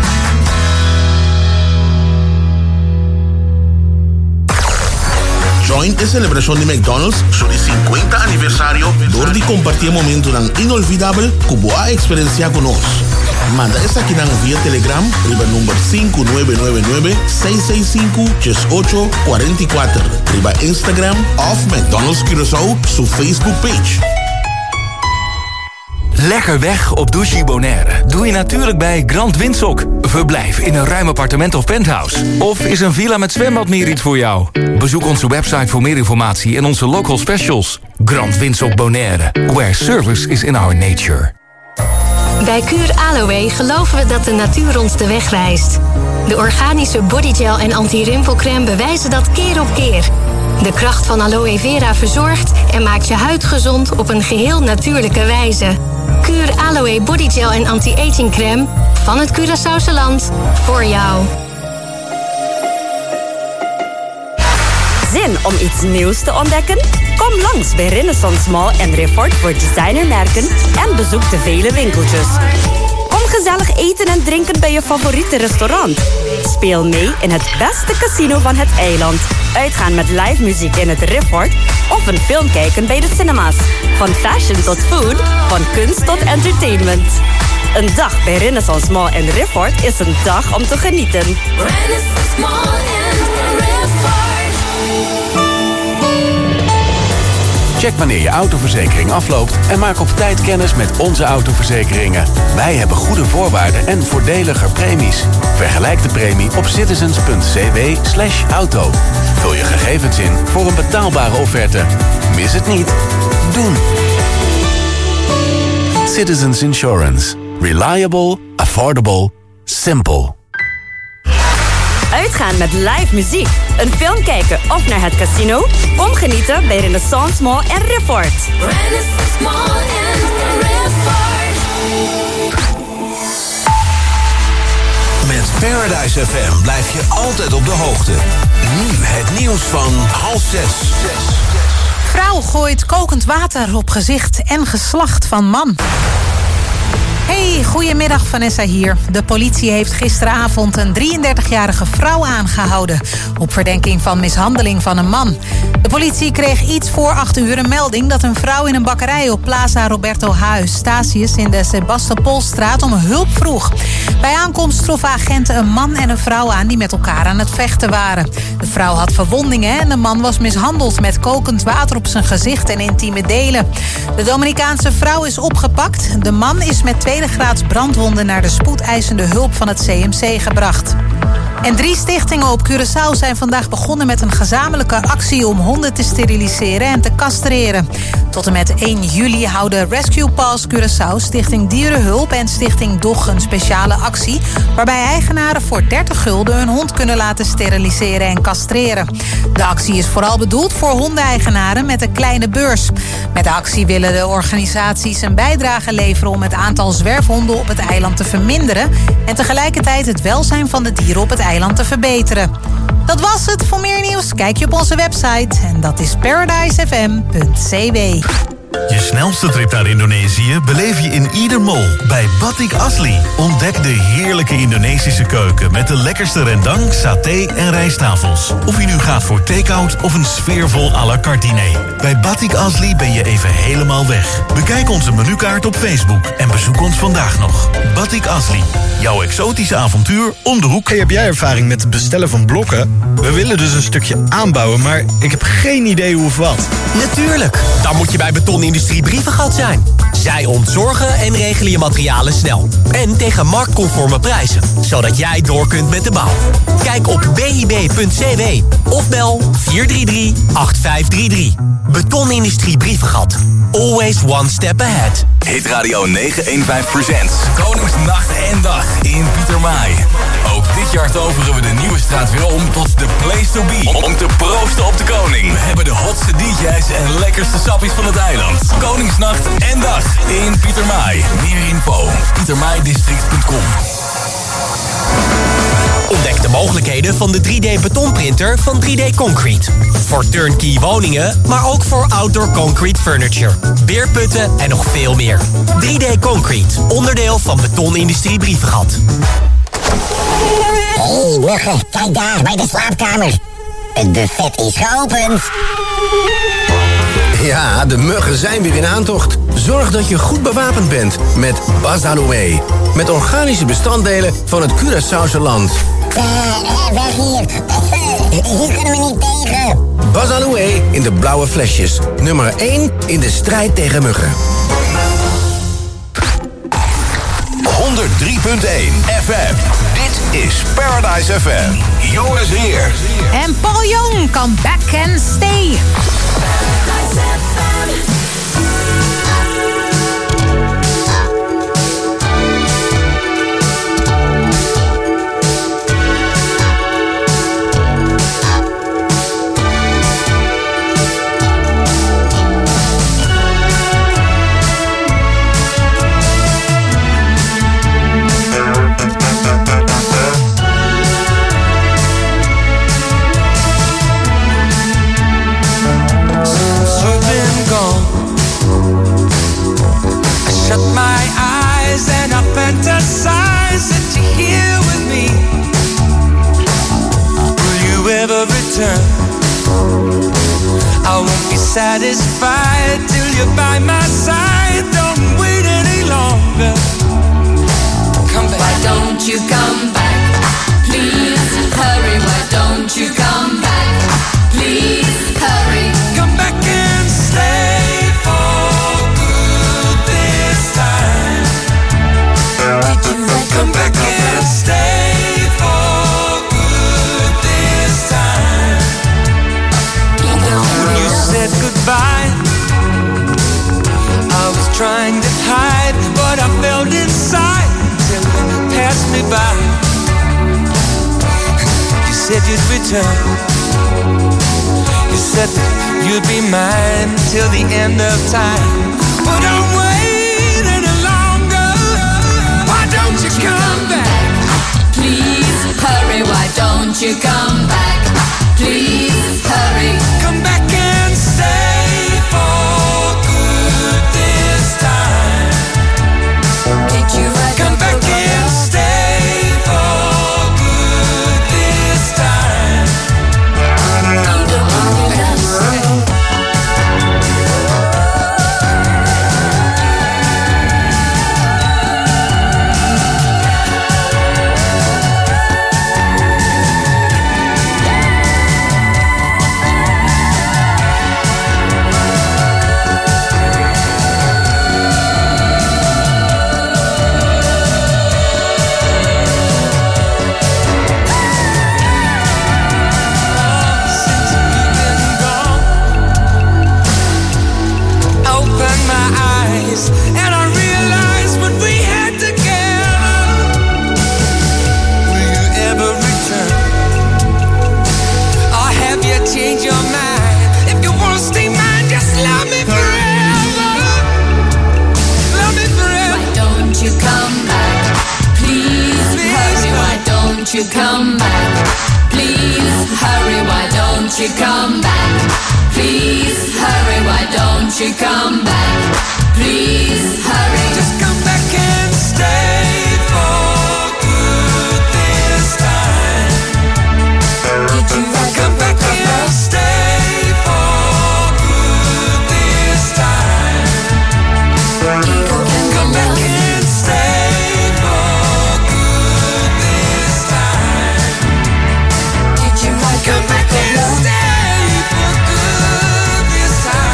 Join a celebración de McDonald's sobre 50 aniversario, donde compartir momento tan inolvidable como a experiencia con nos. Manda esta aquí vía Telegram, riba número 5999-665-8844. Riba Instagram of McDonald's Curaçao, su Facebook page. Lekker weg op Douchy Bonaire doe je natuurlijk bij Grand Windsock. Verblijf in een ruim appartement of penthouse. Of is een villa met zwembad meer iets voor jou? Bezoek onze website voor meer informatie en onze local specials. Grand Windsock Bonaire, where service is in our nature. Bij Kuur Aloe geloven we dat de natuur ons de weg wijst. De organische bodygel en anti-rimpelcrème bewijzen dat keer op keer. De kracht van aloe vera verzorgt en maakt je huid gezond op een geheel natuurlijke wijze. Kuur Aloe bodygel en anti-aging crème van het Curaçaose land voor jou. Zin om iets nieuws te ontdekken? Kom langs bij Renaissance Mall en Resort voor designermerken en bezoek de vele winkeltjes. Kom gezellig eten en drinken bij je favoriete restaurant. Speel mee in het beste casino van het eiland. Uitgaan met live muziek in het Resort of een film kijken bij de cinema's. Van fashion tot food, van kunst tot entertainment. Een dag bij Renaissance Mall en Resort is een dag om te genieten. Renaissance Mall and Resort. Check wanneer je autoverzekering afloopt en maak op tijd kennis met onze autoverzekeringen. Wij hebben goede voorwaarden en voordeliger premies. Vergelijk de premie op citizens.cw/auto. Vul je gegevens in voor een betaalbare offerte. Mis het niet. Doen. Citizens Insurance. Reliable, affordable, simple. Uitgaan met live muziek, een film kijken of naar het casino? Kom genieten bij Renaissance Mall en Resort. Renaissance Mall and Resort. Met Paradise FM blijf je altijd op de hoogte. Nu het nieuws van 5:30. Vrouw gooit kokend water op gezicht en geslacht van man. Hey, goedemiddag, Vanessa hier. De politie heeft gisteravond een 33-jarige vrouw aangehouden op verdenking van mishandeling van een man. De politie kreeg iets voor 8 uur een melding dat een vrouw in een bakkerij op Plaza Roberto H. Eustatius in de Sebastopolstraat om hulp vroeg. Bij aankomst troffen agenten een man en een vrouw aan die met elkaar aan het vechten waren. De vrouw had verwondingen en de man was mishandeld met kokend water op zijn gezicht en intieme delen. De Dominicaanse vrouw is opgepakt. De man is met 2e graads brandwonden naar de spoedeisende hulp van het CMC gebracht. En 3 stichtingen op Curaçao zijn vandaag begonnen met een gezamenlijke actie om honden te steriliseren en te castreren. Tot en met 1 juli houden Rescue Paws Curaçao, Stichting Dierenhulp en Stichting Dog een speciale actie, waarbij eigenaren voor 30 gulden hun hond kunnen laten steriliseren en castreren. De actie is vooral bedoeld voor hondeneigenaren met een kleine beurs. Met de actie willen de organisaties een bijdrage leveren om het aantal zwerfhonden op het eiland te verminderen en tegelijkertijd het welzijn van de dieren op het eiland te verbeteren. Dat was het. Voor meer nieuws kijk je op onze website en dat is paradisefm.cw. Je snelste trip naar Indonesië beleef je in ieder mall bij Batik Asli. Ontdek de heerlijke Indonesische keuken met de lekkerste rendang, saté en rijsttafels. Of je nu gaat voor take-out of een sfeervol à la carte diner. Bij Batik Asli ben je even helemaal weg. Bekijk onze menukaart op Facebook en bezoek ons vandaag nog. Batik Asli, jouw exotische avontuur om de hoek. Hey, heb jij ervaring met het bestellen van blokken? We willen dus een stukje aanbouwen, maar ik heb geen idee hoe of wat. Natuurlijk, dan moet je bij Betonindustrie Brievengat zijn. Zij ontzorgen en regelen je materialen snel. En tegen marktconforme prijzen, zodat jij door kunt met de bouw. Kijk op bib.cw of bel 433-8533. Betonindustrie Brievengat. Always one step ahead. Hit Radio 915 presents Koningsnacht en Dag in Pietermaai. Ook dit jaar toveren we de Nieuwe Straat weer om tot de place to be. Om te proosten op de koning. We hebben de hotste DJ's en lekkerste sappies van het eiland. Koningsnacht en Dag in Pietermaai. Meer info pietermaaidistrict.com. Ontdek de mogelijkheden van de 3D-betonprinter van 3D Concrete. Voor turnkey woningen, maar ook voor outdoor concrete furniture. Beerputten en nog veel meer. 3D Concrete, onderdeel van Betonindustrie Brievengat. Hé, muggen, kijk daar, bij de slaapkamer. Het buffet is geopend. Ja, de muggen zijn weer in aantocht. Zorg dat je goed bewapend bent met Bazaloe. Met organische bestanddelen van het Curaçaose land. Weg hier. Hier kunnen we niet tegen. Bazaloe in de blauwe flesjes. Nummer 1 in de strijd tegen muggen. 103.1 FM. Dit is Paradise FM. Joris Heer. En Paul Young, come back and stay. Fantasize that you're here with me. Will you ever return? I won't be satisfied till you're by my side. Don't wait any longer. Come back. Why don't you come back? Please hurry. Why don't you come back? Please hurry. Come back and stay for good this time. Come back and stay for good this time. When you said goodbye, I was trying to hide what I felt inside till you passed me by. You said you'd return. You said that you'd be mine till the end of time. But I'm waiting any longer. Why don't you come back? Please hurry. Why don't you come back? Please hurry. Come back and stay for good this time. Did you come back and stay for good this time? And I realized what we had together. Will you ever return? Or have you changed your mind? If you want to stay mine, just love me forever. Love me forever. Why don't you come back? Please hurry. Why don't you come back? Please hurry. Why don't you come back? Please hurry. Why don't you come back? Please hurry. Just come back and stay for good this time. Did you come back and stay for good this time? Come back and stay for good this time. Did you come back and stay for good this time?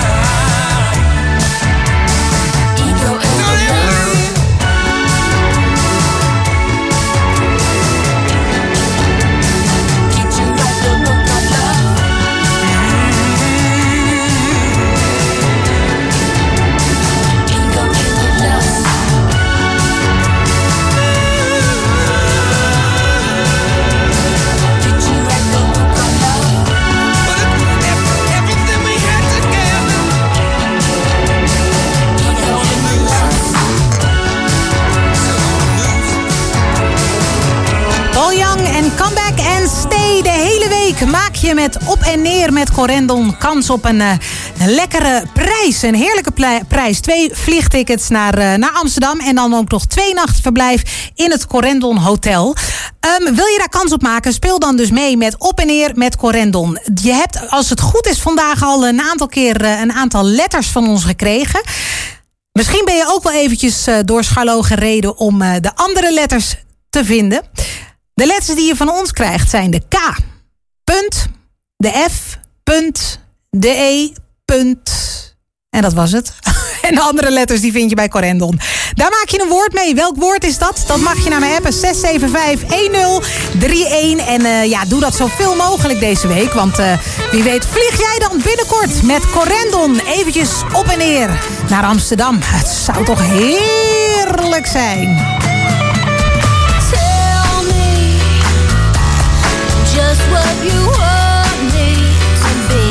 je met Op en Neer met Corendon kans op een lekkere prijs. Een heerlijke prijs. 2 vliegtickets naar Amsterdam. En dan ook nog 2 nachtverblijf in het Corendon Hotel. Wil je daar kans op maken? Speel dan dus mee met Op en Neer met Corendon. Je hebt, als het goed is, vandaag al een aantal keer een aantal letters van ons gekregen. Misschien ben je ook wel eventjes door Scharlo gereden om de andere letters te vinden. De letters die je van ons krijgt zijn de K, punt, de F, punt, de E, punt. En dat was het. En de andere letters die vind je bij Corendon. Daar maak je een woord mee. Welk woord is dat? Dat mag je naar me appen. 675-1031. En doe dat zoveel mogelijk deze week. Want wie weet vlieg jij dan binnenkort met Corendon eventjes op en neer naar Amsterdam. Het zou toch heerlijk zijn. Tell me just what you want me to be.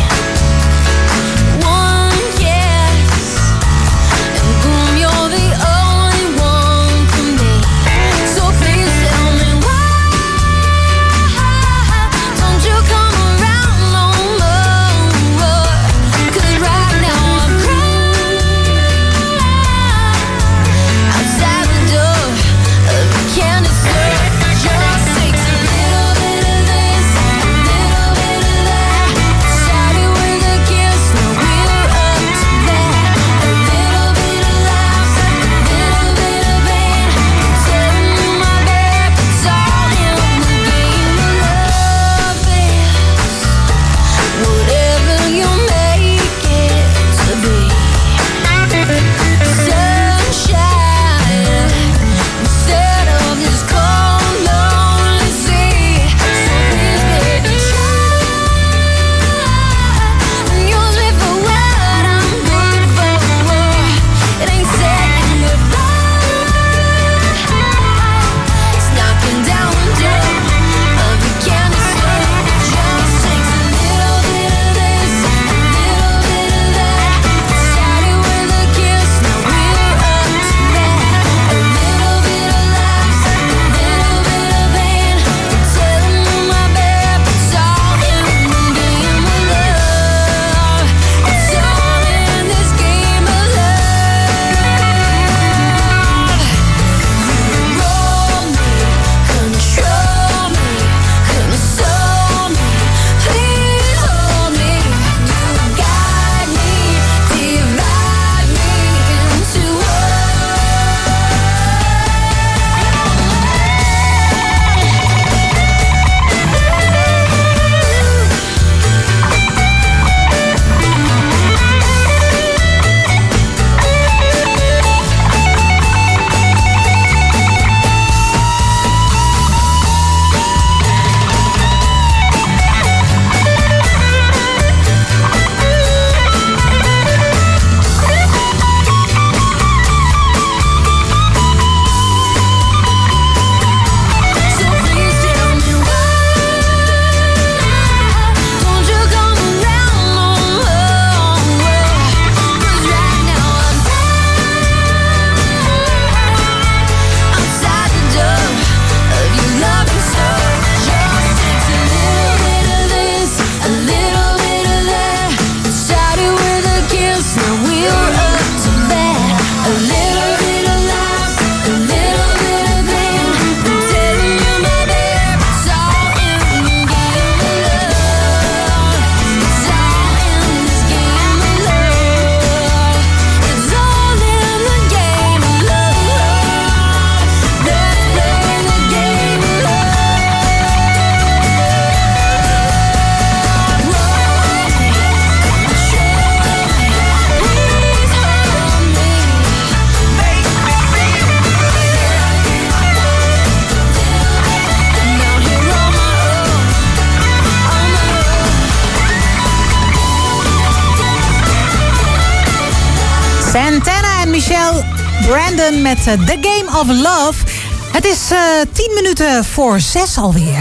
Santana en Michelle Brandon met The Game of Love. Het is 10 minuten voor 6 alweer.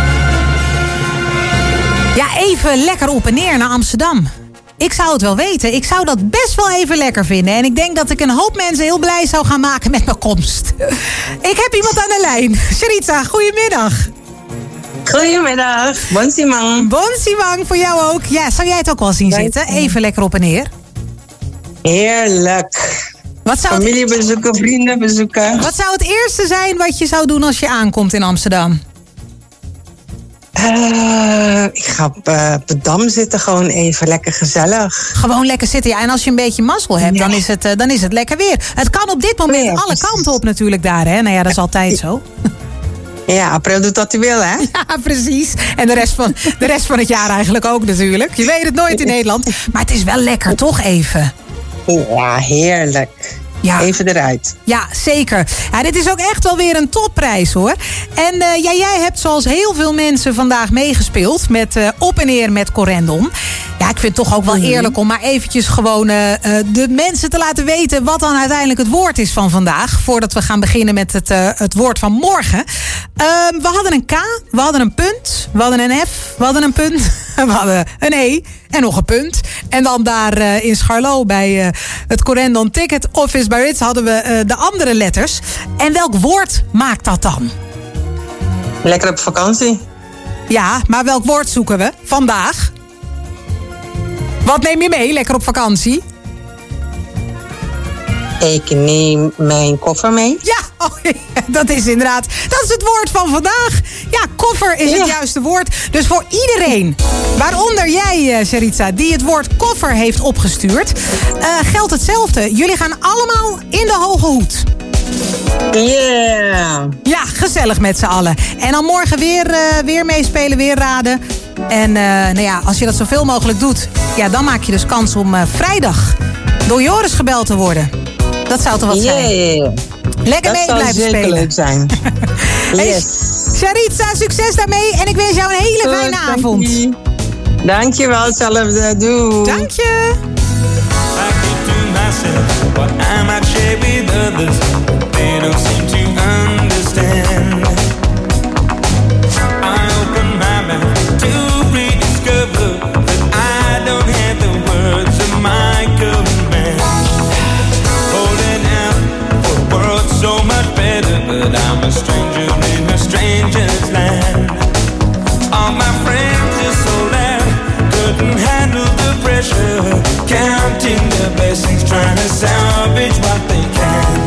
Ja, even lekker op en neer naar Amsterdam. Ik zou het wel weten. Ik zou dat best wel even lekker vinden. En ik denk dat ik een hoop mensen heel blij zou gaan maken met mijn komst. Ik heb iemand aan de lijn. Sharita, goedemiddag. Goedemiddag, Bonsimang. Bonsimang, voor jou ook. Ja, zou jij het ook wel zien zitten? Even lekker op en neer. Heerlijk. Familie bezoeken, vrienden bezoeken. Wat zou het eerste zijn wat je zou doen als je aankomt in Amsterdam? Ik ga op de Dam zitten, gewoon even lekker gezellig. Gewoon lekker zitten, ja. En als je een beetje mazzel hebt, dan is het lekker weer. Het kan op dit moment alle kanten op natuurlijk daar, hè. Nou ja, dat is altijd zo. Ja, april doet wat hij wil, hè? Ja, precies. En de rest van het jaar eigenlijk ook natuurlijk. Je weet het nooit in Nederland. Maar het is wel lekker, toch even? Ja, heerlijk. Ja. Even eruit. Ja, zeker. Ja, dit is ook echt wel weer een topprijs, hoor. En jij hebt zoals heel veel mensen vandaag meegespeeld met Op en Neer met Corendon. Ja, ik vind het toch ook wel eerlijk om maar eventjes gewoon de mensen te laten weten wat dan uiteindelijk het woord is van vandaag. Voordat we gaan beginnen met het woord van morgen. We hadden een K, we hadden een punt, we hadden een F, we hadden een punt, we hadden een E en nog een punt. En dan daar in Scharlo bij het Corendon Ticket Office bij Ritz hadden we de andere letters. En welk woord maakt dat dan? Lekker op vakantie. Ja, maar welk woord zoeken we vandaag? Wat neem je mee, lekker op vakantie? Ik neem mijn koffer mee. Ja, dat is inderdaad. Dat is het woord van vandaag. Ja, koffer is het juiste woord. Dus voor iedereen, waaronder jij, Saritza, die het woord koffer heeft opgestuurd, geldt hetzelfde. Jullie gaan allemaal in de hoge hoed. Yeah! Ja, gezellig met z'n allen. En dan morgen weer meespelen, weer raden. En als je dat zoveel mogelijk doet, ja, dan maak je dus kans om vrijdag door Joris gebeld te worden. Dat zou toch wat zijn? Lekker mee blijven spelen. Dat zou leuk zijn. Yes. Saritza, succes daarmee. En ik wens jou een hele fijne avond. Dankjewel, hetzelfde. Doei. Dank je. What I might share with others, they don't seem to understand. I open my mouth to rediscover that I don't have the words of my command. Holding out for a world so much better, but I'm a stranger in a stranger's land. All my friends are so loud, couldn't handle the pressure, counting the blessings, trying to salvage what they can.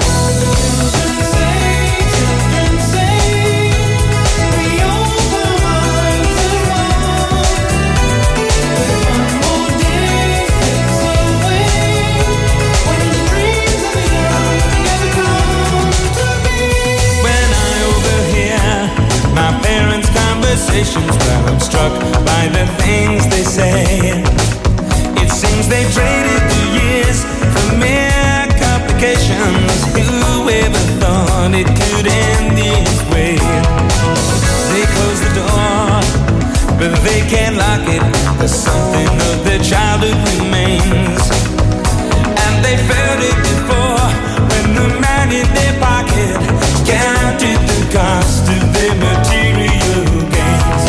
When I overhear my parents' conversations, well, I'm struck by the things they say. It seems they traded the years for mere complications. Who ever thought it could end this way? They close the door, but they can't lock it. There's something of their childhood remains. And they felt it before when the man in their pocket counted the cost of their material gains.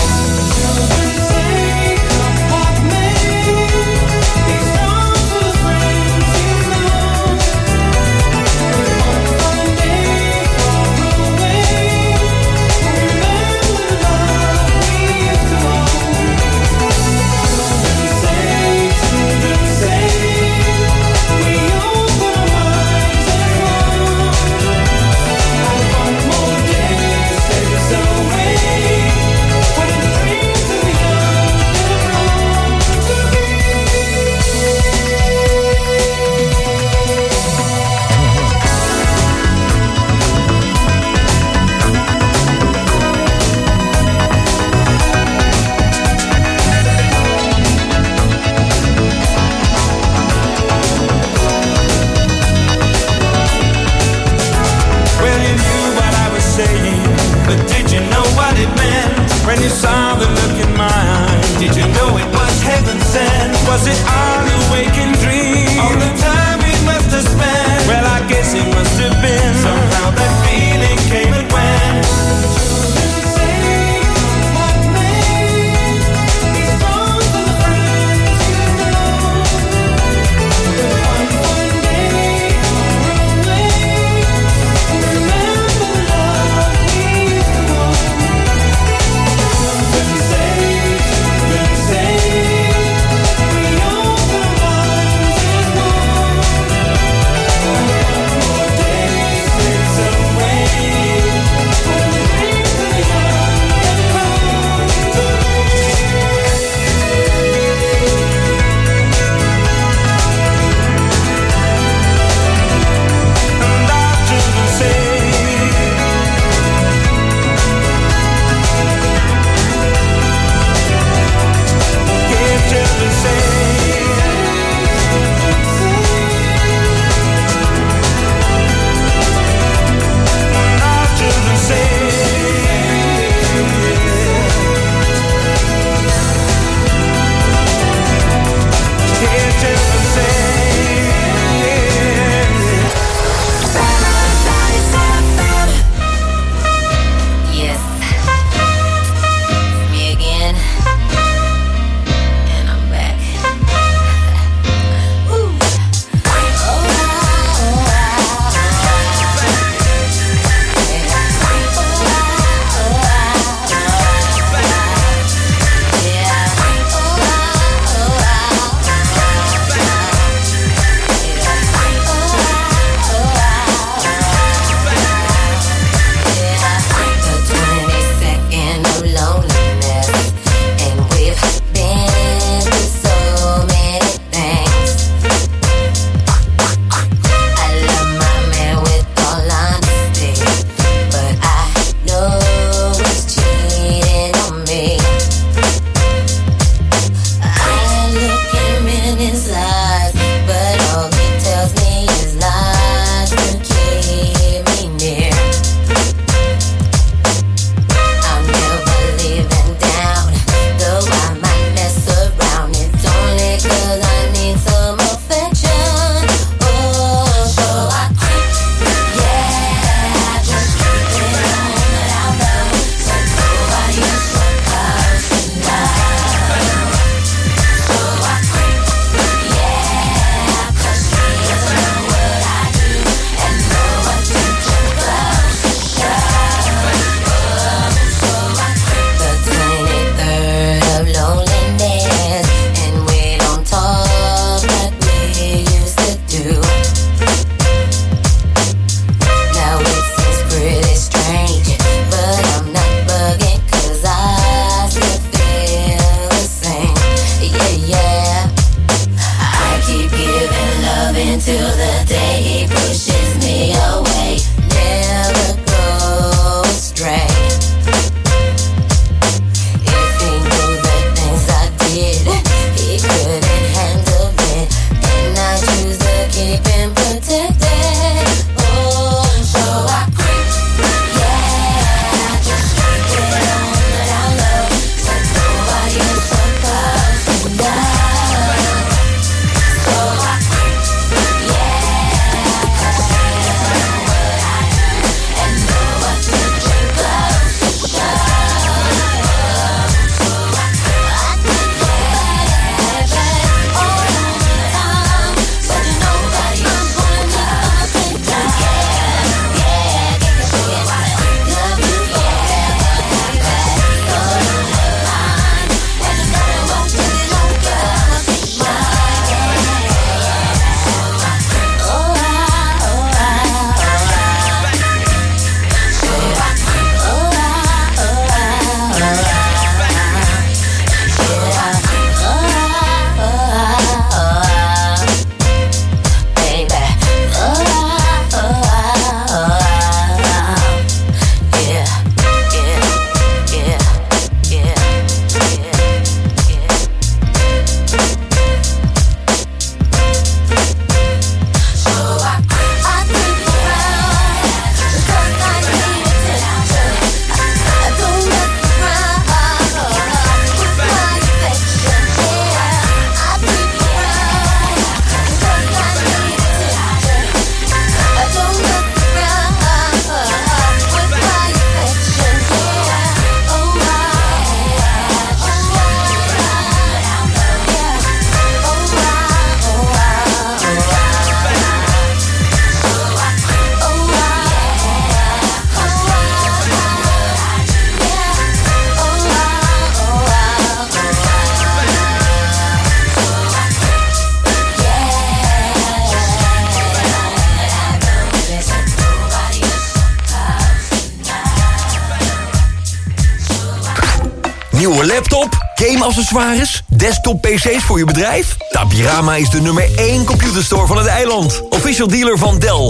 Nieuwe laptop? Game-accessoires? Desktop-PC's voor je bedrijf? Tapirama is de nummer 1 computerstore van het eiland. Official dealer van Dell,